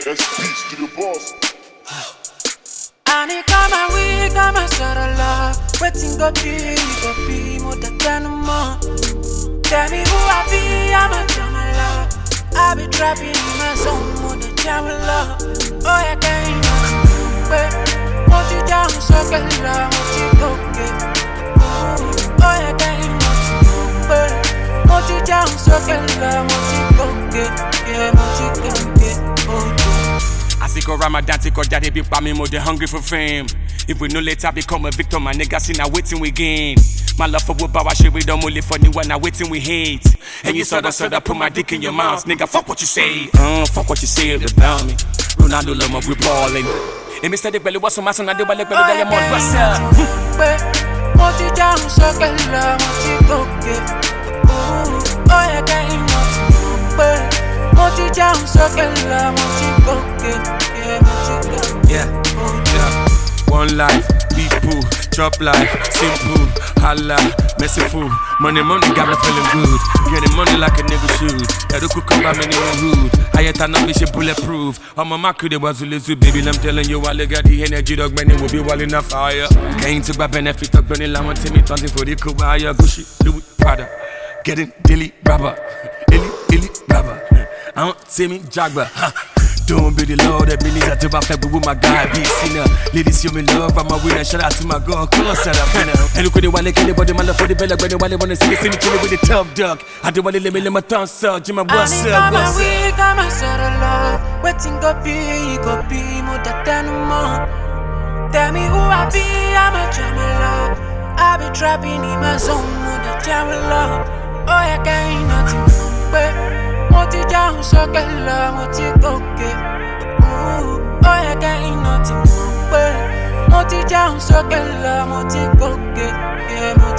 peace to the boss. And it come and we come and sorrow love. Waiting go be more than more. Tell me who I be, I'm a drama love. I be trapping in my zone more than drama love. Oh, yeah, can't wait. Want you down, so get love, want you go get. Oh, yeah, can't wait. Want you down, so get love, want you go get. Yeah, want you go get. Oh, I see go Ramadan, take go daddy be by me more than hungry for fame. If we know later become a victim, my niggas see now waiting we gain. My love for what power shit we don't only for new one now waiting we hate. And you saw that put my dick in your mouth, nigga. Fuck what you say, fuck what you say about me. Ronaldo love my we ballin'. And Mr. Dick belly was some mass and I do like belly diamond. What's up? Want you down, so get love, want you go get. Oh, yeah, can't want you down, so get love, want you go get. Yeah, want you go get. Yeah. One life, people, chop life, simple, holla, merciful. Money got me feeling good. Getting money like a nigga should. That could come by me in the hood. I yet an ambition bulletproof. I'm a mark they was little baby. I'm telling you, I got the energy dog, man, it will be wall in the fire. Came to my benefit of burning lamb, Timmy, Tanti for the Kubaya, Gucci, Louis, Prada. Getting dilly rubber, illy rubber. I don't see me jagger, Don't be the Lord that me needs to my family with my guy, be sinner. Ladies, you me love, I'm a winner. Shout out to my girl, close at a winner. And look at the one like anybody, man, for the bella, when they wanna see me killing with the top dog. I don't wanna let my tongue suck, Jimmy, what's up? We come and sort of love. Waiting go be more than more. Tell me who I be, I'm a drama love. I be trapping in my zone, more than drama love. Oh, yeah, can't nothing but. Want you down, so get love, want you go get. Oh, yeah, can't nothing but. Want you down, so get love, want you go get. Yeah,